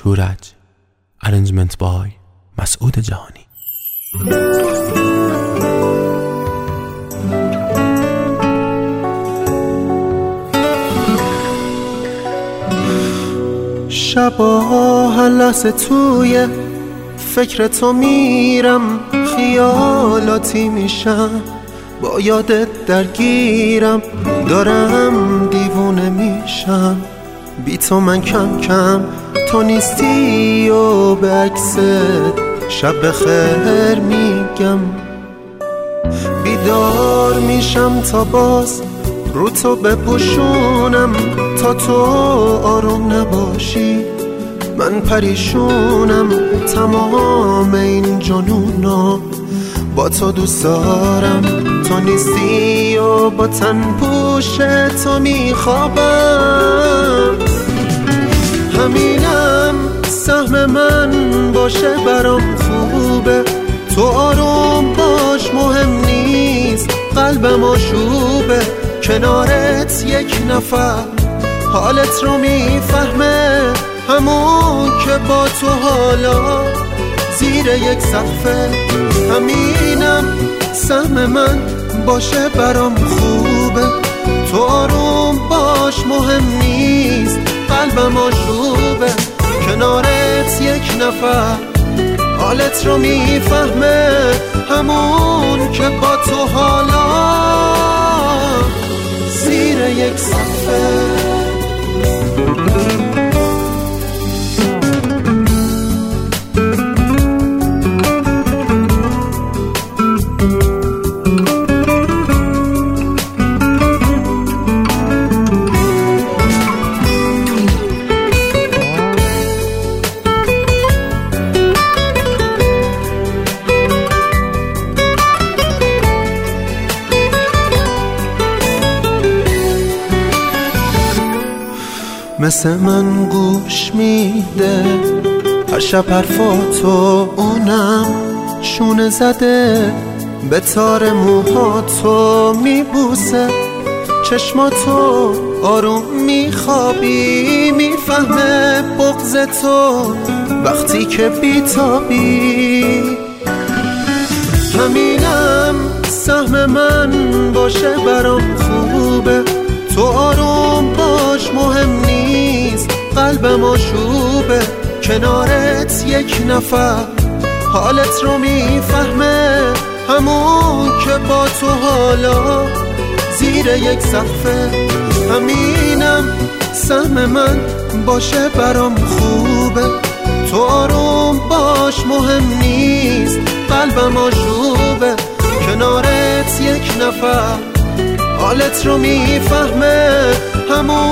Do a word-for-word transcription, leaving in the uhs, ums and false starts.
شورج. ارنجمنت بای مسعود جهانی. شبا هر لحظه توی فکر تو میرم، خیالاتی میشم، با یادت درگیرم، دارم دیوونه میشم. بی تو من کم کم تو نیستی و به عکست شب بخیر میگم. بیدار میشم تا باز رو تو بپوشونم، تا تو آروم نباشی من پریشونم. تمام این جنونا با تو دوست دارم، تو نیستی و با تن پوش تو میخوابم. همینم سهم من باشه برام خوبه، تو آروم باش مهم نیست، قلبم آشوبه. کنارت یک نفر حالت رو میفهمه، همون که با تو حالا زیر یک سقفه. همینم سهم من باشه برام خوبه، تو آروم باش مهم نیست، قلبم آشوبه. کنارت یک نفر حالت رو میفهمه، همون که با تو حالا زیر یک سقفه. مثل من گوش میده هر شب حرفاتو، اونم شونه زده به تار موهاتو میبوسه. چشماتو آروم میخوابی، میفهمه بغض تو وقتی که بیتابی. همینم سهم من باشه برام خوبه، تو آروم باش مهم نیست، قلبم آشوبه. کنارت یک نفر حالت رو میفهمه، همون که با تو حالا زیر یک سقفه. همینم سهم من باشه برام خوبه، تو آروم باش مهم نیست، قلبم آشوبه. کنارت یک نفر حالت رو میفهمه، همون